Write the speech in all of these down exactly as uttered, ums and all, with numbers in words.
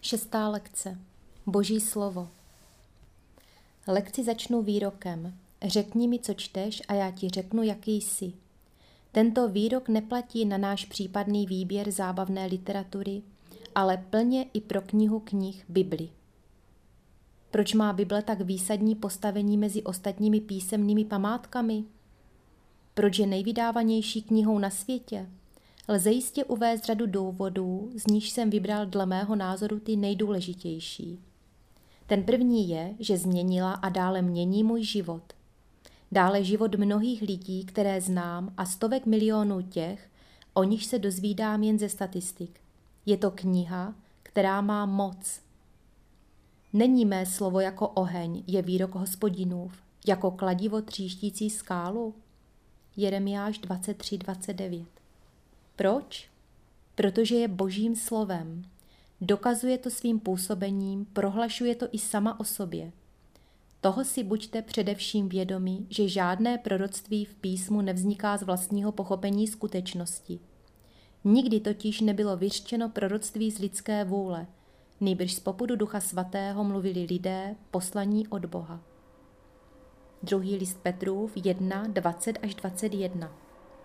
Šestá lekce. Boží slovo. Lekci začnu výrokem. Řekni mi, co čteš, a já ti řeknu, jaký jsi. Tento výrok neplatí na náš případný výběr zábavné literatury, ale plně i pro knihu knih Bibli. Proč má Bible tak výsadní postavení mezi ostatními písemnými památkami? Proč je nejvydávanější knihou na světě? Lze jistě uvést řadu důvodů, z níž jsem vybral dle mého názoru ty nejdůležitější. Ten první je, že změnila a dále mění můj život. Dále život mnohých lidí, které znám, a stovek milionů těch, o nich se dozvídám jen ze statistik. Je to kniha, která má moc. Není mé slovo jako oheň, je výrok Hospodinův, jako kladivo tříštící skálu. Jeremiáš dvacet tři dvacet devět. Proč? Protože je Božím slovem. Dokazuje to svým působením, prohlašuje to i sama o sobě. Toho si buďte především vědomi, že žádné proroctví v písmu nevzniká z vlastního pochopení skutečnosti. Nikdy totiž nebylo vyřčeno proroctví z lidské vůle, nýbrž z popudu Ducha Svatého mluvili lidé poslaní od Boha. Druhý list Petrův jedna dvacet až dvacet jedna.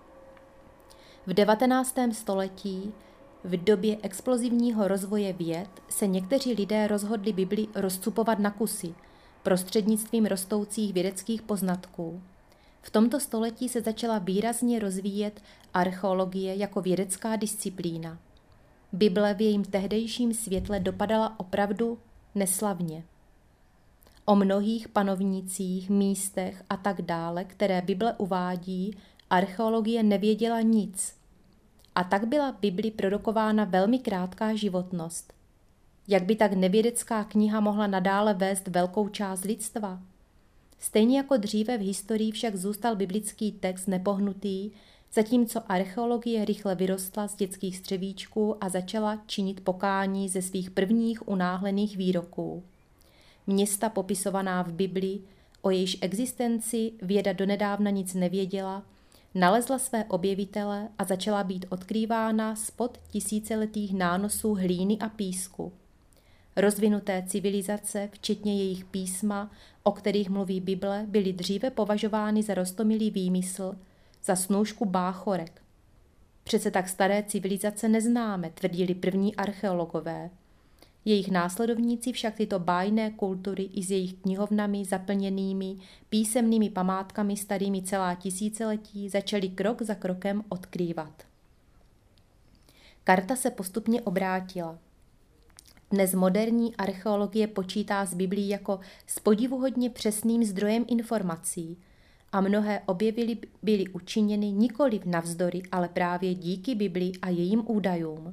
V devatenáctém století, v době explozivního rozvoje věd, se někteří lidé rozhodli Bibli rozcupovat na kusy prostřednictvím rostoucích vědeckých poznatků. V tomto století se začala výrazně rozvíjet archeologie jako vědecká disciplína. Bible v jejím tehdejším světle dopadala opravdu neslavně. O mnohých panovnících, místech a tak dále, které Bible uvádí, archeologie nevěděla nic. A tak byla Bibli prorokována velmi krátká životnost. Jak by tak nevědecká kniha mohla nadále vést velkou část lidstva? Stejně jako dříve v historii však zůstal biblický text nepohnutý, zatímco archeologie rychle vyrostla z dětských střevíčků a začala činit pokání ze svých prvních unáhlených výroků. Města popisovaná v Bibli, o jejíž existenci věda donedávna nic nevěděla, nalezla své objevitele a začala být odkrývána spod tisíciletých nánosů hlíny a písku. Rozvinuté civilizace, včetně jejich písma, o kterých mluví Bible, byly dříve považovány za roztomilý výmysl, za snůšku báchorek. Přece tak staré civilizace neznáme, tvrdili první archeologové. Jejich následovníci však tyto bájné kultury i s jejich knihovnami zaplněnými písemnými památkami starými celá tisíciletí začali krok za krokem odkrývat. Karta se postupně obrátila. Dnes moderní archeologie počítá s Biblí jako s podivuhodně přesným zdrojem informací a mnohé objevy byly učiněny nikoliv navzdory, ale právě díky Bibli a jejím údajům.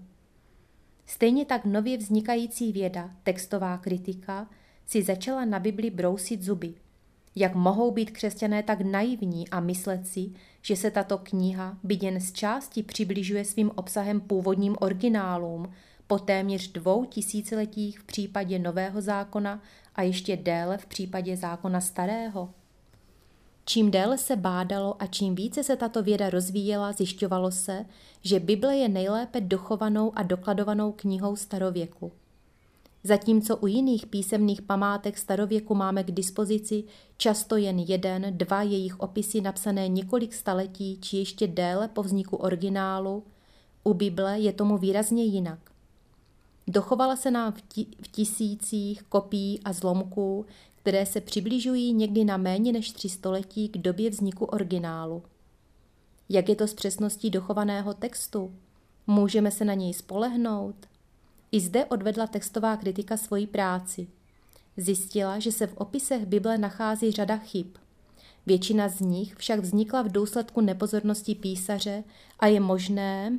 Stejně tak nově vznikající věda, textová kritika, si začala na Bibli brousit zuby. Jak mohou být křesťané tak naivní a myslet si, že se tato kniha, byť jen z části, přibližuje svým obsahem původním originálům, po téměř dvou tisíciletích v případě Nového zákona a ještě déle v případě zákona Starého. Čím déle se bádalo a čím více se tato věda rozvíjela, zjišťovalo se, že Bible je nejlépe dochovanou a dokladovanou knihou starověku. Zatímco u jiných písemných památek starověku máme k dispozici často jen jeden, dva jejich opisy napsané několik staletí či ještě déle po vzniku originálu, u Bible je tomu výrazně jinak. Dochovala se nám v, ti- v tisících kopií a zlomků, které se přibližují někdy na méně než tři století k době vzniku originálu. Jak je to s přesností dochovaného textu? Můžeme se na něj spolehnout? I zde odvedla textová kritika svoji práci. Zjistila, že se v opisech Bible nachází řada chyb. Většina z nich však vznikla v důsledku nepozornosti písaře a je možné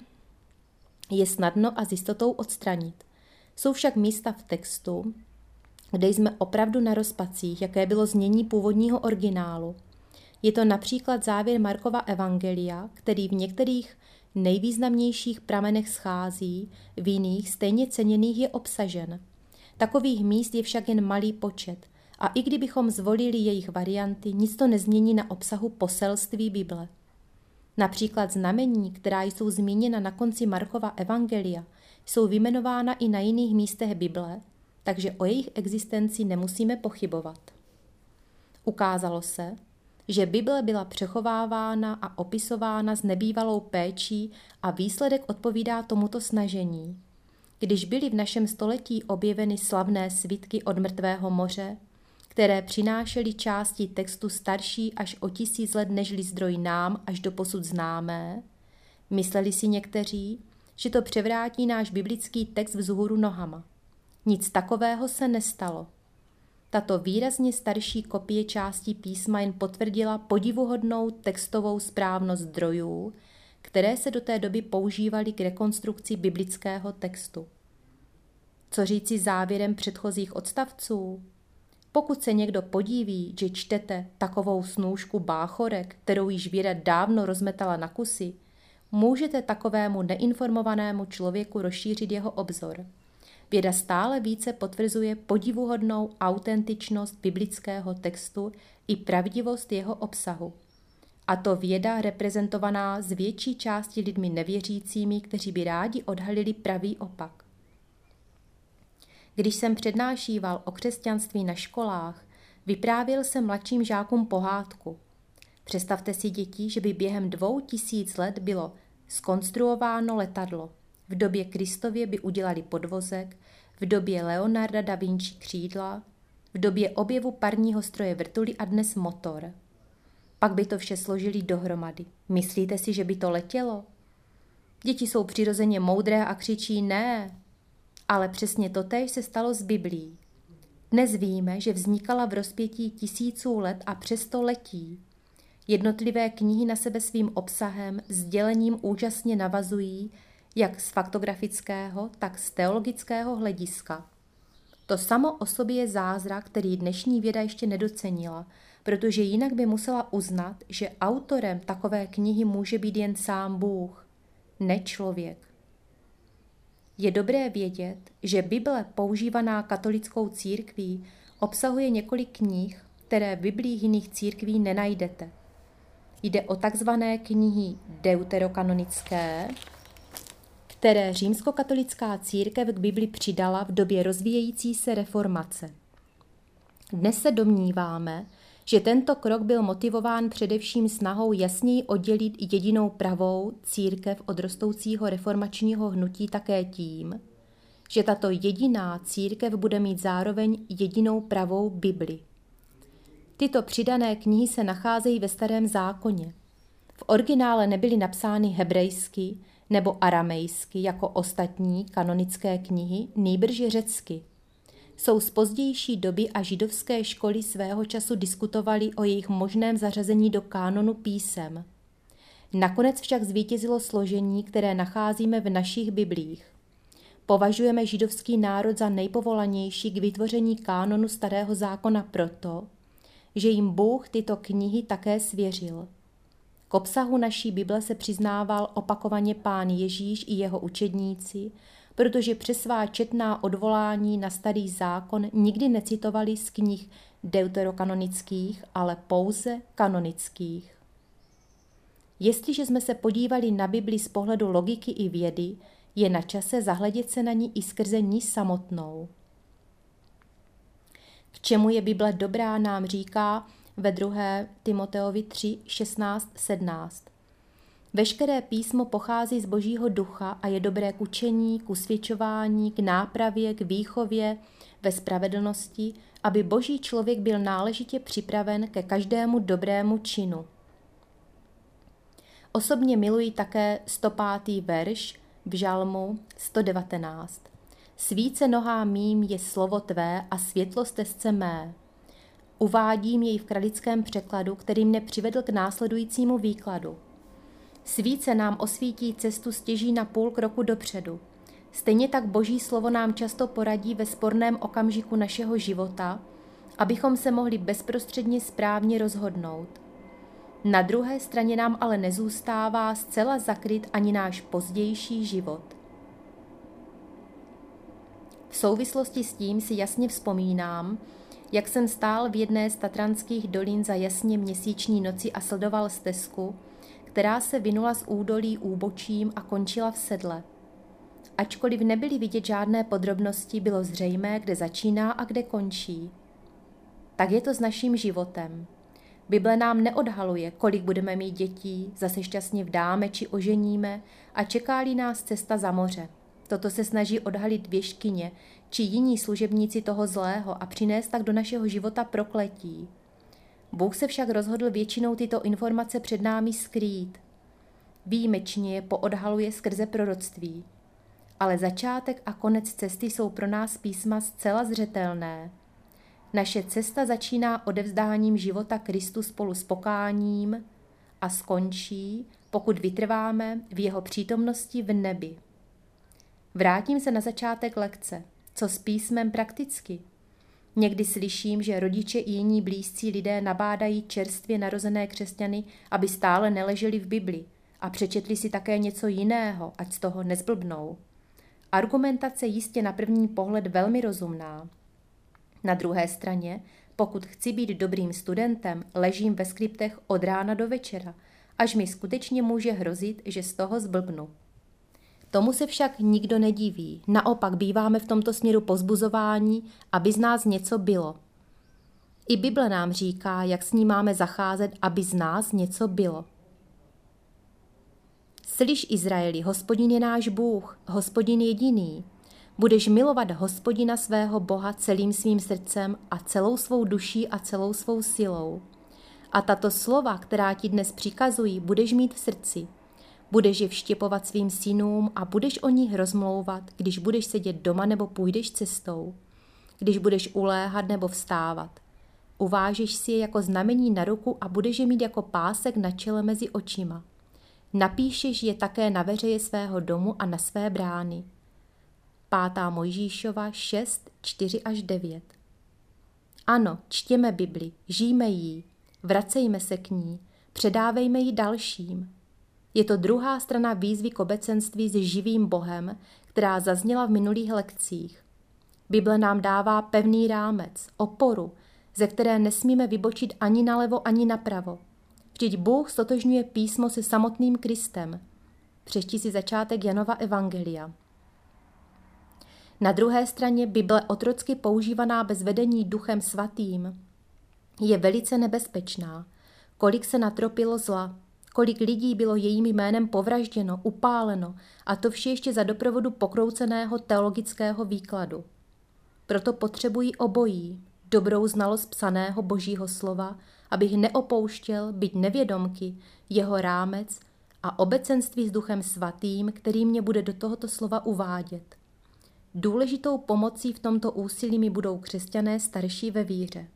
je snadno a s jistotou odstranit. Jsou však místa v textu, kde jsme opravdu na rozpacích, jaké bylo znění původního originálu. Je to například závěr Markova evangelia, který v některých nejvýznamnějších pramenech schází, v jiných stejně ceněných je obsažen. Takových míst je však jen malý počet a i kdybychom zvolili jejich varianty, nic to nezmění na obsahu poselství Bible. Například znamení, která jsou zmíněna na konci Markova evangelia, jsou vyjmenována i na jiných místech Bible, takže o jejich existenci nemusíme pochybovat. Ukázalo se, že Bible byla přechovávána a opisována s nebývalou péčí a výsledek odpovídá tomuto snažení. Když byly v našem století objeveny slavné svitky od mrtvého moře, které přinášely části textu starší až o tisíc let nežli zdroj nám až doposud známé, mysleli si někteří, že to převrátí náš biblický text vzhůru nohama. Nic takového se nestalo. Tato výrazně starší kopie částí písma jen potvrdila podivuhodnou textovou správnost zdrojů, které se do té doby používaly k rekonstrukci biblického textu. Co říci závěrem předchozích odstavců? Pokud se někdo podíví, že čtete takovou snůšku báchorek, kterou již věda dávno rozmetala na kusy, můžete takovému neinformovanému člověku rozšířit jeho obzor. Věda stále více potvrzuje podivuhodnou autentičnost biblického textu i pravdivost jeho obsahu. A to věda reprezentovaná z větší části lidmi nevěřícími, kteří by rádi odhalili pravý opak. Když jsem přednášíval o křesťanství na školách, vyprávěl jsem mladším žákům pohádku. Představte si, děti, že by během dvou tisíc let bylo zkonstruováno letadlo. V době Kristově by udělali podvozek, v době Leonarda da Vinci křídla, v době objevu parního stroje vrtuly a dnes motor. Pak by to vše složili dohromady. Myslíte si, že by to letělo? Děti jsou přirozeně moudré a křičí ne. Ale přesně totéž se stalo s Biblií. Dnes víme, že vznikala v rozpětí tisíců let a přesto letí. Jednotlivé knihy na sebe svým obsahem, sdělením úžasně navazují, jak z faktografického, tak z teologického hlediska. To samo o sobě je zázrak, který dnešní věda ještě nedocenila, protože jinak by musela uznat, že autorem takové knihy může být jen sám Bůh, ne člověk. Je dobré vědět, že Bible používaná katolickou církví obsahuje několik knih, které v biblích jiných církví nenajdete. Jde o takzvané knihy deuterokanonické, které římskokatolická církev k Bibli přidala v době rozvíjející se reformace. Dnes se domníváme, že tento krok byl motivován především snahou jasněji oddělit jedinou pravou církev od rostoucího reformačního hnutí také tím, že tato jediná církev bude mít zároveň jedinou pravou Bibli. Tyto přidané knihy se nacházejí ve Starém zákoně. V originále nebyly napsány hebrejsky nebo aramejsky jako ostatní kanonické knihy, nýbrž řecky. Jsou z pozdější doby a židovské školy svého času diskutovaly o jejich možném zařazení do kánonu písem. Nakonec však zvítězilo složení, které nacházíme v našich biblích. Považujeme židovský národ za nejpovolanější k vytvoření kánonu Starého zákona proto, že jim Bůh tyto knihy také svěřil. K obsahu naší Bible se přiznával opakovaně Pán Ježíš i jeho učedníci, protože přes svá četná odvolání na Starý zákon nikdy necitovali z knih deuterokanonických, ale pouze kanonických. Jestliže jsme se podívali na Bibli z pohledu logiky i vědy, je na čase zahledět se na ní i skrze ní samotnou. K čemu je Bible dobrá, nám říká ve druhé Timoteovi tři, šestnáct, sedmnáct. Veškeré písmo pochází z Božího ducha a je dobré k učení, k usvědčování, k nápravě, k výchově ve spravedlnosti, aby Boží člověk byl náležitě připraven ke každému dobrému činu. Osobně miluji také sto pátý verš v Žalmu sto devatenáct. Svíce nohám mým je slovo tvé a světlo stezce mé. Uvádím jej v kralickém překladu, který mne přivedl k následujícímu výkladu. Svíce nám osvítí cestu stěží na půl kroku dopředu. Stejně tak Boží slovo nám často poradí ve sporném okamžiku našeho života, abychom se mohli bezprostředně správně rozhodnout. Na druhé straně nám ale nezůstává zcela zakryt ani náš pozdější život. V souvislosti s tím si jasně vzpomínám, jak jsem stál v jedné z tatranských dolin za jasně měsíční noci a sledoval stezku, která se vinula z údolí úbočím a končila v sedle. Ačkoliv nebyly vidět žádné podrobnosti, bylo zřejmé, kde začíná a kde končí. Tak je to s naším životem. Bible nám neodhaluje, kolik budeme mít dětí, zase šťastně vdáme či oženíme a čeká-li nás cesta za moře. Toto se snaží odhalit věštkyně či jiní služebníci toho zlého a přinést tak do našeho života prokletí. Bůh se však rozhodl většinou tyto informace před námi skrýt. Výjimečně je poodhaluje skrze proroctví. Ale začátek a konec cesty jsou pro nás písma zcela zřetelné. Naše cesta začíná odevzdáním života Kristu spolu s pokáním a skončí, pokud vytrváme v jeho přítomnosti v nebi. Vrátím se na začátek lekce. Co s písmem prakticky? Někdy slyším, že rodiče i jiní blízcí lidé nabádají čerstvě narozené křesťany, aby stále neleželi v Bibli a přečetli si také něco jiného, ať z toho nezblbnou. Argumentace jistě na první pohled velmi rozumná. Na druhé straně, pokud chci být dobrým studentem, ležím ve skriptech od rána do večera, až mi skutečně může hrozit, že z toho zblbnu. Tomu se však nikdo nediví, naopak býváme v tomto směru povzbuzováni, aby z nás něco bylo. I Bible nám říká, jak s ní máme zacházet, aby z nás něco bylo. Slyš, Izraeli, Hospodin je náš Bůh, Hospodin jediný. Budeš milovat Hospodina svého Boha celým svým srdcem a celou svou duší a celou svou silou. A tato slova, která ti dnes přikazují, budeš mít v srdci. Budeš je vštěpovat svým synům a budeš o nich rozmlouvat, když budeš sedět doma nebo půjdeš cestou, když budeš uléhat nebo vstávat. Uvážeš si je jako znamení na ruku a budeš je mít jako pásek na čele mezi očima. Napíšeš je také na veřeje svého domu a na své brány. pátá Mojžíšova šest, čtyři až devět. Ano, čtěme Bibli, žijme jí, vracejme se k ní, předávejme ji dalším. Je to druhá strana výzvy k obecenství s živým Bohem, která zazněla v minulých lekcích. Bible nám dává pevný rámec, oporu, ze které nesmíme vybočit ani nalevo, ani napravo. Vždyť Bůh stotožňuje písmo se samotným Kristem. Přečti si začátek Janova evangelia. Na druhé straně Bible otrocky používaná bez vedení Duchem Svatým je velice nebezpečná. Kolik se natropilo zla, kolik lidí bylo jejím jménem povražděno, upáleno a to vše ještě za doprovodu pokrouceného teologického výkladu. Proto potřebují obojí, dobrou znalost psaného Božího slova, abych neopouštěl, byť nevědomky, jeho rámec a obecenství s Duchem Svatým, který mě bude do tohoto slova uvádět. Důležitou pomocí v tomto úsilí mi budou křesťané starší ve víře.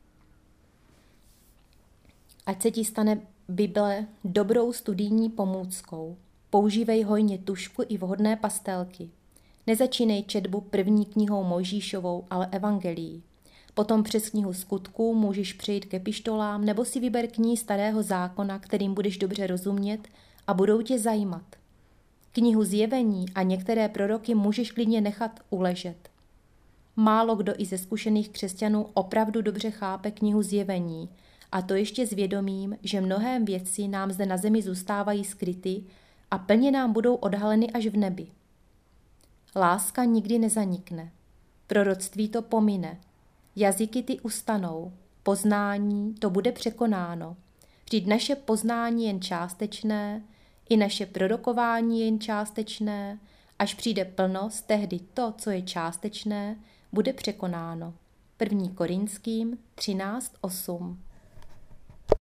Ať se ti stane Bible dobrou studijní pomůckou. Používej hojně tužku i vhodné pastelky. Nezačínej četbu první knihou Mojžíšovou, ale evangelií. Potom přes knihu Skutků můžeš přejít ke epištolám nebo si vyber knihy Starého zákona, kterým budeš dobře rozumět a budou tě zajímat. Knihu Zjevení a některé proroky můžeš klidně nechat uležet. Málo kdo i ze zkušených křesťanů opravdu dobře chápe knihu Zjevení, a to ještě s vědomím, že mnohé věci nám zde na zemi zůstávají skryty a plně nám budou odhaleny až v nebi. Láska nikdy nezanikne. Proroctví to pomine. Jazyky ty ustanou. Poznání to bude překonáno. Vždyť naše poznání je jen částečné, i naše prorokování je jen částečné, až přijde plnost, tehdy to, co je částečné, bude překonáno. první Korinským třináct osm.